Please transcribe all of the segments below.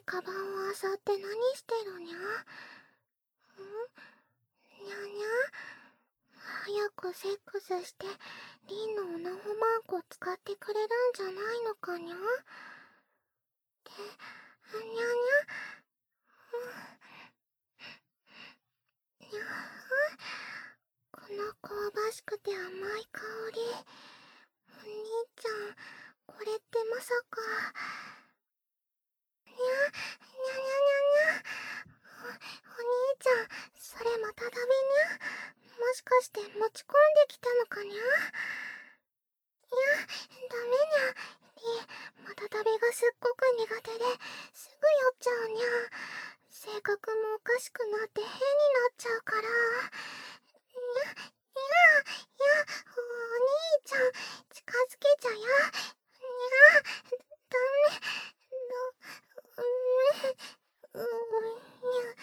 カバンを漁って何してるにゃ？にゃにゃ？早くセックスしてリンのオナホマークを使ってくれるんじゃないのかにゃ？にゃにゃ？にゃこの香ばしくて甘い香り。お兄ちゃん、これってまさか。にゃにゃにゃにゃ。お兄ちゃん、それまたダビにゃ？もしかして持ち込んできたのかにゃ？いや、ダメにゃ。またダビがすっごく苦手ですぐ酔っちゃうにゃ。性格もおかしくなって変になっちゃうから。お兄ちゃん、近づけちゃや。ダメ。にゃ。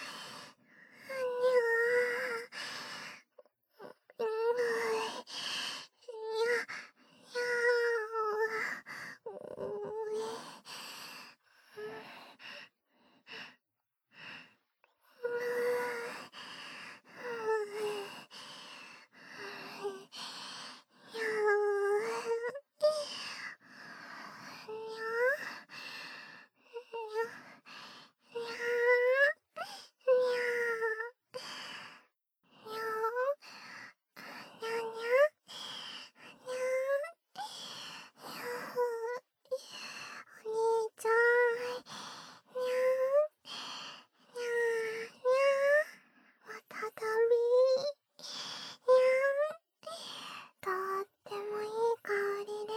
とってもいい香りで、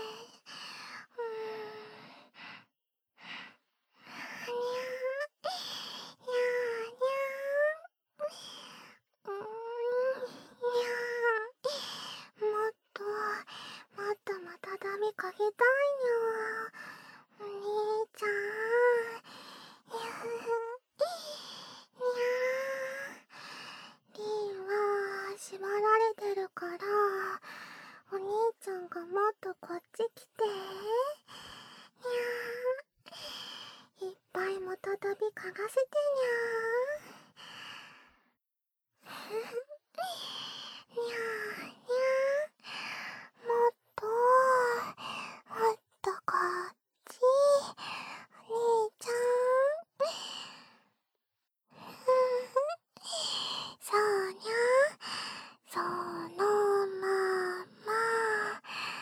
もっとまたダビかけたいにゃ。お兄ちゃん。リンは縛られてるから、お兄ちゃんがもっとこっち来て。いっぱいまたダビ嗅がせてにゃ。もっとこっち。お兄ちゃん。そうにゃ。そのまま。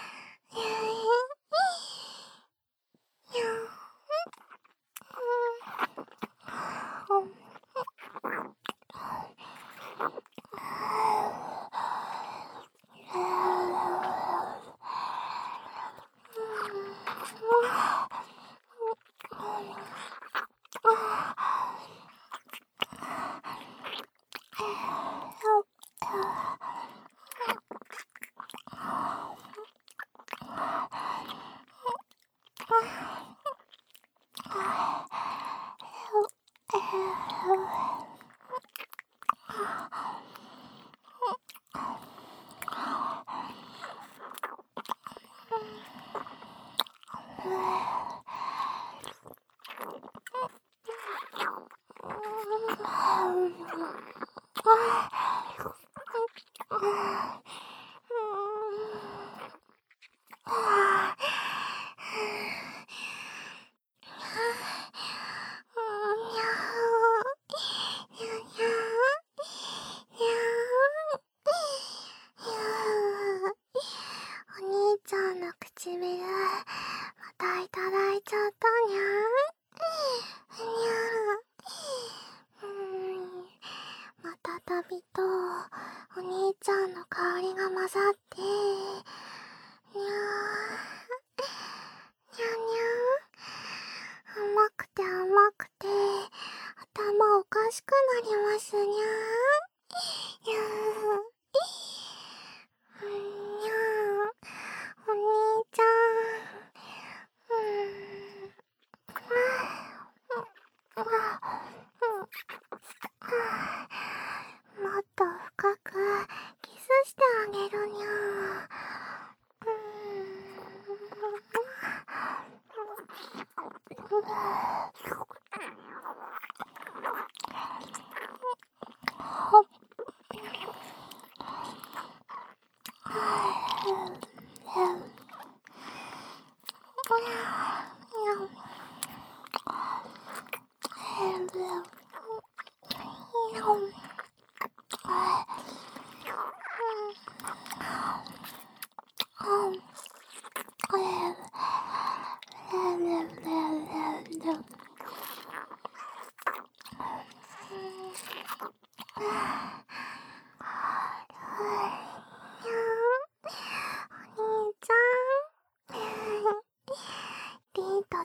お兄ちゃんの唇、またいただいちゃったにゃ。またダビとお兄ちゃんの香りが混ざって、にゃ甘くて甘くて頭おかしくなりますにゃ。お兄ちゃん。もっと深くキスしてあげるにゃ。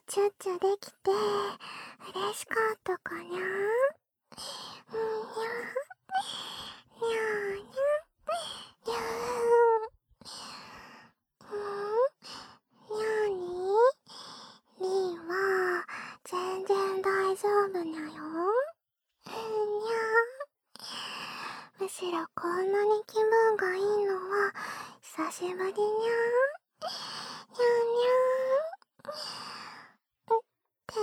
チュッチュできて嬉しかったかにゃ。にゃにゃにゃにゃにゃにリンは全然大丈夫にゃよ。にゃむしろこんなに気分がいいのは久しぶりにゃ。にゃにゃって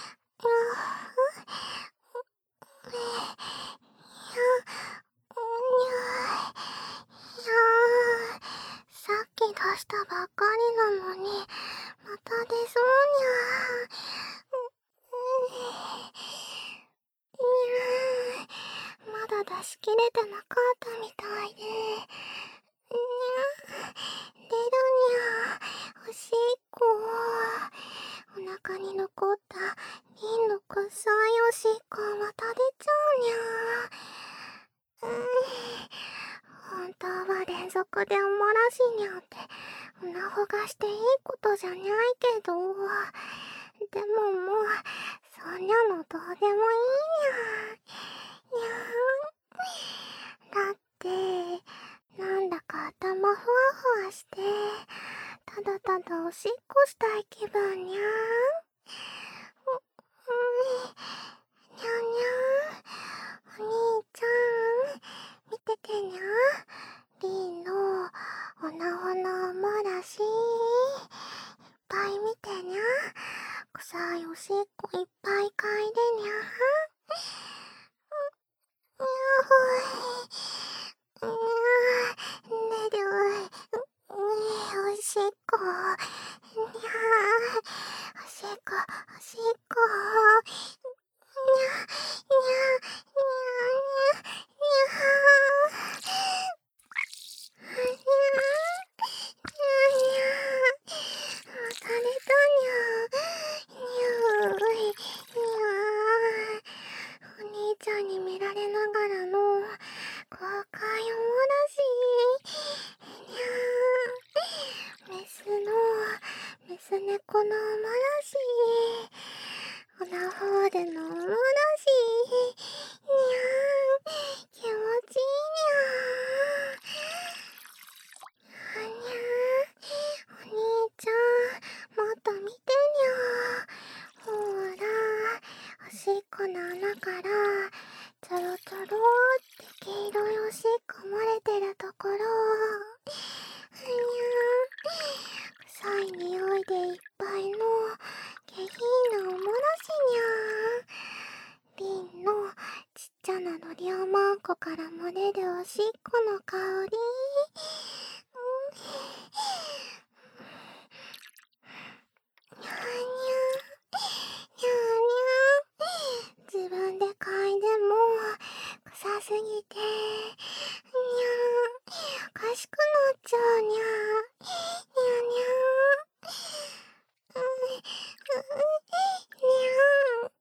さっき出したばっかりなのにまた出そうにゃ。まだ出し切れてなかったみたいで。出るにゃ。おしっこ。お腹に残ったリンの臭いおしっこまた出ちゃうにゃ。本当は連続でおもらしにゃっておなほがしていいことじゃないけど、でももうそんなのどうでもいいにゃ。にゃだってなんだか頭ふわふわしてただただおしっこしたい気分にゃ。にゃにゃお兄ちゃん見ててにゃ。リンのおなほのおもらしいっぱい見てにゃ。臭いおしっこいっぱい嗅いでにゃ。にゃほい。寝る。おしっこ。にゃおしっこおしっこ。にゃにゃにゃにゃにゃ。疲れたにゃ。にゃーい。にゃー。お兄ちゃんに見られながらの公開おもらし。にゃー。メス猫のおもらし。おなほでのおもらし。にゃー。気持ちいいにゃ。にゃー。お兄ちゃんもっと見てにゃ。ほーらおしっこの穴からちょろちょろって黄色いおしっこ漏れてるところ。にゃー。臭い匂いでいっぱいの下品なおもらしにゃ。リンのちっちゃなのりおまんこから漏れるおしっこの香り。にゃーにゃー。にゃーにゃー。自分で嗅いでも臭すぎて。にゃー。おかしくなっちゃうにゃー。にゃーにゃー。にゃー。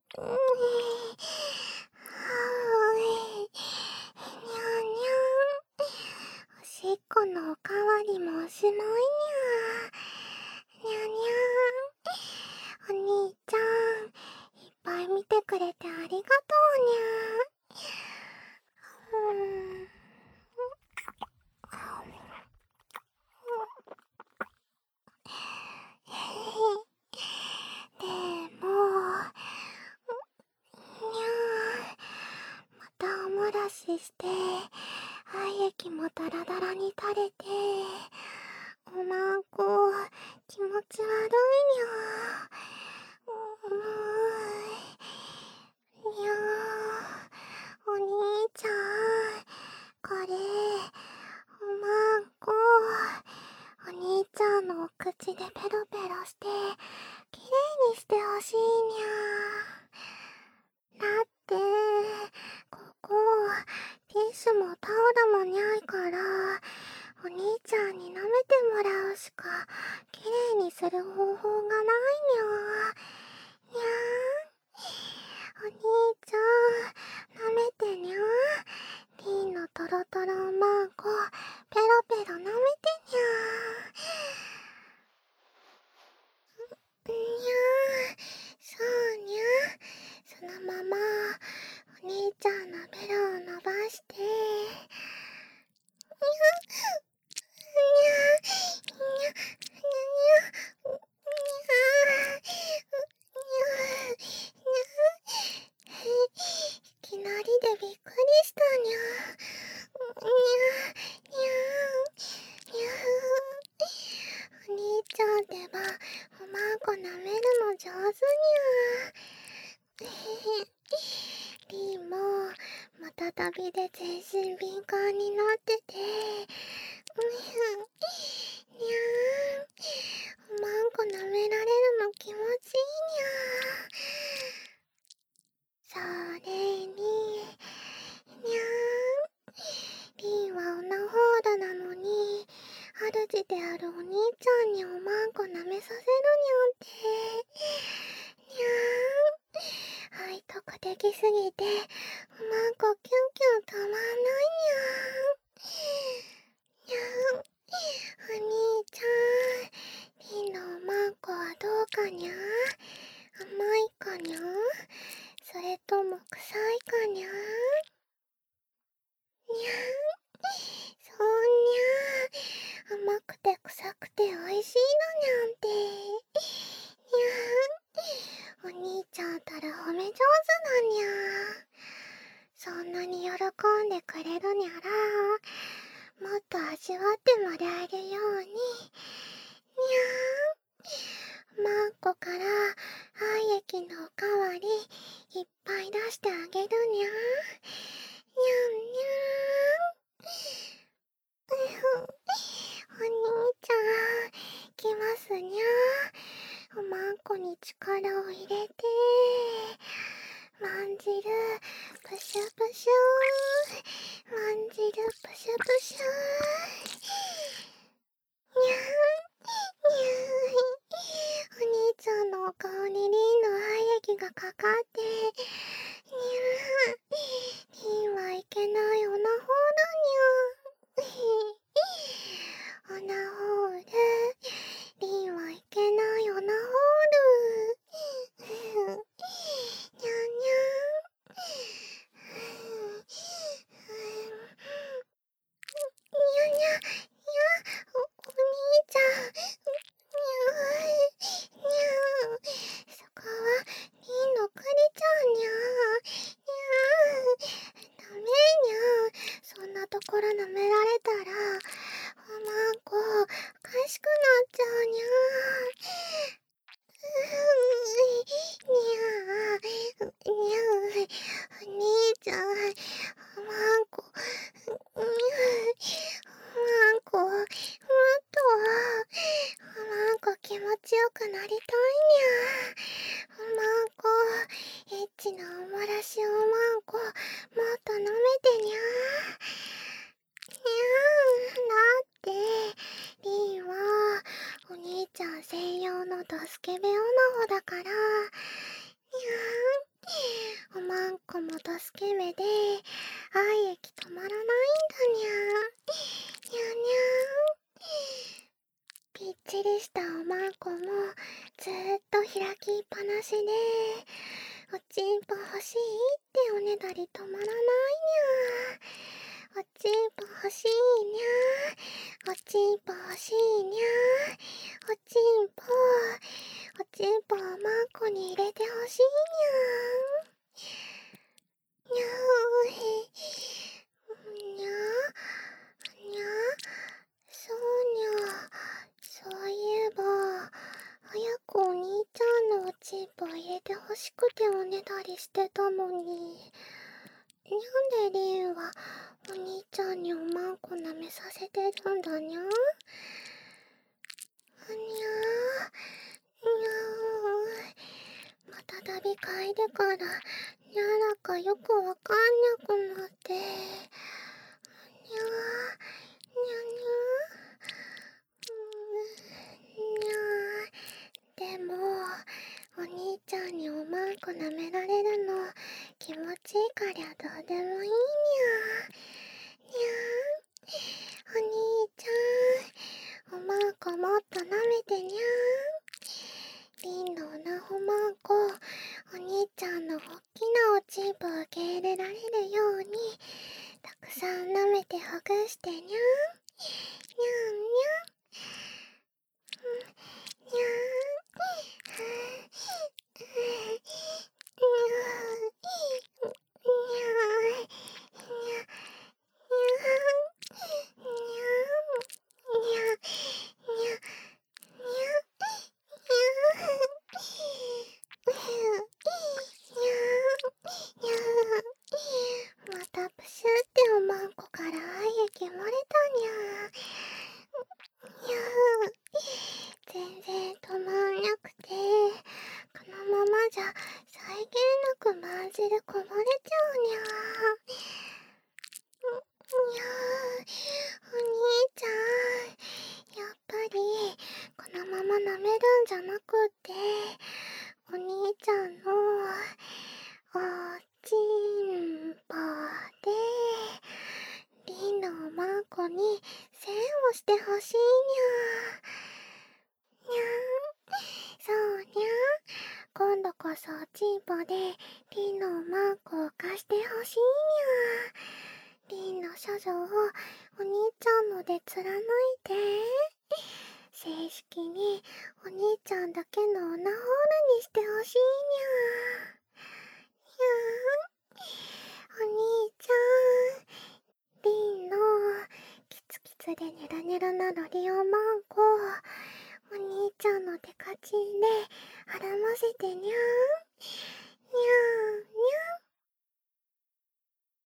にゃーにゃー。おしっこのおかわりもおしまいにゃー。にゃにゃー。お兄ちゃんいっぱい見てくれてありがとうにゃー。でもにゃー。またおもらしして愛液もダラダラに垂れておまんこ気持ち悪いにゃ。にゃー。お兄ちゃんこれおまんこ。お兄ちゃんのお口でペロペロしてきれいにしてほしいにゃ。だってここティッシュもタオルもにゃいからお兄ちゃんに舐めてもらうしかきれいにする方法がないにゃ。にゃー。お兄ちゃん舐めてにゃ。リンのトロトロおまんこペロペロ舐めてにゃ。にゃ舐めるの上手にゃー。リンもまた旅で全身敏感になってて、にゃー。おまんこ舐められるの気持ちいいにゃー。それに、にゃー。リンはオナホールなのに、主であるお兄ちゃんにおまんこ舐めさせるにゃんって。にゃーん。愛とかできすぎて、おまんこキュンキュンたまんないにゃーん。にゃーん。お兄ちゃん、リンのおまんこはどうかにゃー？甘いかにゃー？それとも臭いかにゃー？にゃーん。そうにゃー。甘くて臭くて美味しいのにゃんて。にゃーん。お兄ちゃんたら褒め上手なにゃー。そんなに喜んでくれるにゃら、もっと味わってもらえるように、にゃーん。マンコから愛液のおかわりいっぱい出してあげるにゃー。にゃんにゃーん。お兄ちゃん、来ますにゃー。おまんこに力を入れて、まんじる、プシュプシュー。まんじる、プシュプシュー。にゃーん、にゃーん。お兄ちゃんのお顔にリンの愛液がかかって、にゃーん。リンはいけないオナホールにゃー。オナホール、リンはいけないオナホール。にゃんにゃん。にゃにゃ、にゃ、お兄ちゃん。にゃー。そこは、リンのクリちゃんにゃー。ダメにゃー。そんなところ舐められたら、おまんこ、おかしくなっちゃうにゃー。にゃー。にゃー。お兄ちゃん、おまんこ、おまんこ、もっと、おまんこ気持ちよくなりたいにゃ。おまんこ、エッチなおもらしおまんこ、もっと舐めてにゃ。にゃー。だって、リンは、お兄ちゃん専用のドスケベオナホだから、にゃー。おまんこもドスケベで、愛液止まらないんだにゃ。にゃにゃー。ぴっちりしたおまんこもずーっと開きっぱなしで、おちんぽ欲しいっておねだり止まらないにゃ。おちんぽ欲しいにゃ。おちんぽ欲しいにゃ。おちんぽ、おちんぽおまんこに入れて欲しいにゃ。にゃー。にゃ。にゃ。そうにゃ。そういえば、早くお兄ちゃんのおちんぽ入れてほしくておねだりしてたのに。なんでリンはお兄ちゃんにおまんこ舐めさせてるんだにゃ。にゃー。にゃー。また旅嗅いでから、にゃらかよくわかんなくなって。にゃー。にゃにゃー。でも、お兄ちゃんにおまんこ舐められるの気持ちいいかりゃどうでもいいにゃ。にゃー。お兄ちゃん、おまんこもっと舐めてにゃー。リンのおなほまんこ、お兄ちゃんのおっきなおちんぽ受け入れられるように、たくさん舐めてほぐしてにゃー。にゃんにゃん。にゃるんじゃなくて、お兄ちゃんのおちんぽでりんのまこにせんをしてほしいにゃ。にゃん、そうにゃ。今度こそおちんぽでりんのマークを貸してほしいにゃ。りんの処女をお兄ちゃんので貫いて、正式にお兄ちゃんだけのオナホールにしてほしいにゃ。にゃーん、お兄ちゃん、りんのキツキツでネラネラなロリオマンコ、お兄ちゃんのデカチンで絡ませてにゃーん。